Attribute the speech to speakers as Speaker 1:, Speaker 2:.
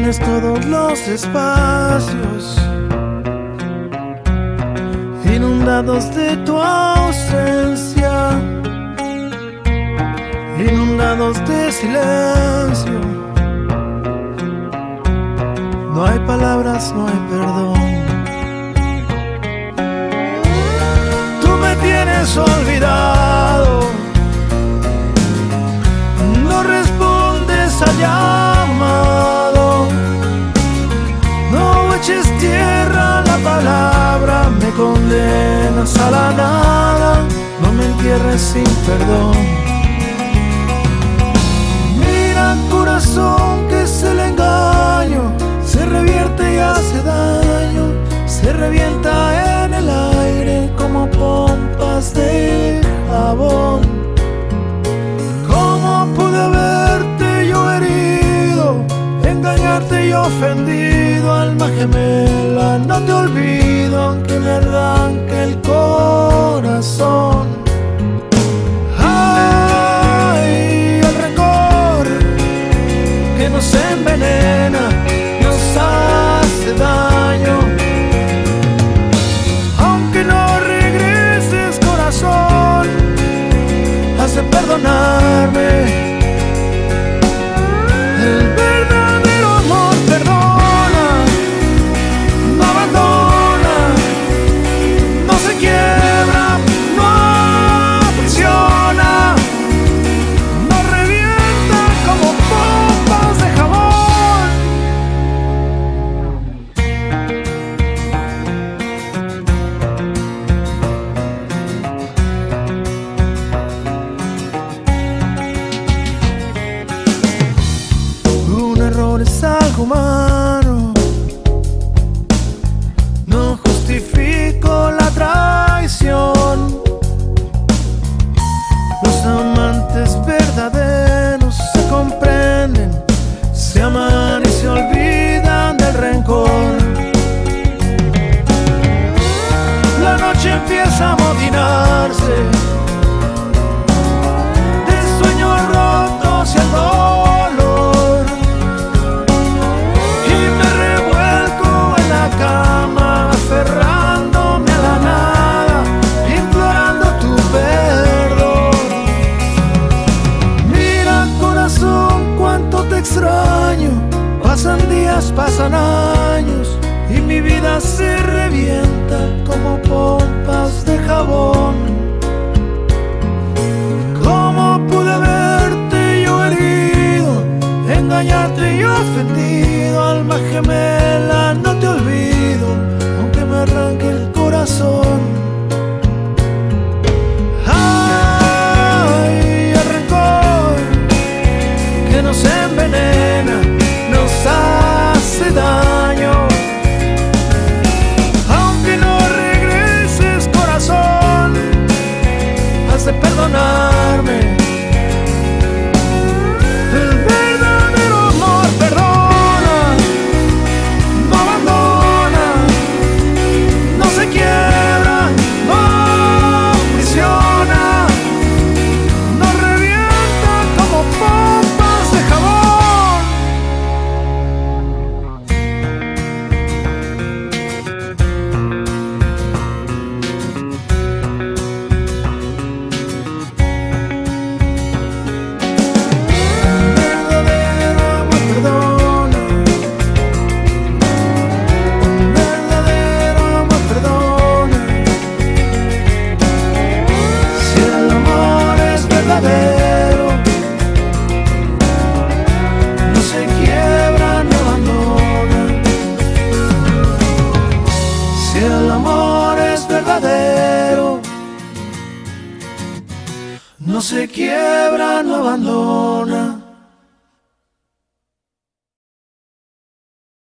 Speaker 1: llenes todos los espacios inundados de tu ausencia, inundados de silencio. No hay palabras, no hay perdón. Tú me tienes olvidado, no respondes al llamado, no eches tierra a la palabra, me condenas a la nada, no me entierres sin perdón. Mira, corazón, que es el engaño, se revierte y hace daño, se revienta en el aire como pompas de jabón. ¿Cómo pude haberte yo herido, engañarte y ofendido? Alma gemela, no te olvido aunque me arranque el corazón. Ay, el rencor que nos envenena hace daño, aunque no regreses, corazón, has de perdonarme. El verdadero amor perdona, no abandona, no se quiebra, no aprisiona, no revienta como pompas de jabón. Es algo humano, no justifico la traición. Los amantes verdaderos se comprenden, se aman y se olvidan del rencor. La noche empieza a amotinarse de sueños rotos y el dolor. Cama, aferrándome a la nada, implorando tu perdón. Mira, corazón, cuánto te extraño. Pasan días, pasan años y mi vida se revienta como pompas de jabón. ¿Cómo pude haberte yo herido, engañarte y ofendido? Alma gemela, no te olvido aunque me arranque el corazón. Ay, el rencor que nos envenena, nos hace daño, aunque no regreses, corazón, has de perdonarme. No se quiebra, no abandona. Si el amor es verdadero, no se quiebra, no abandona.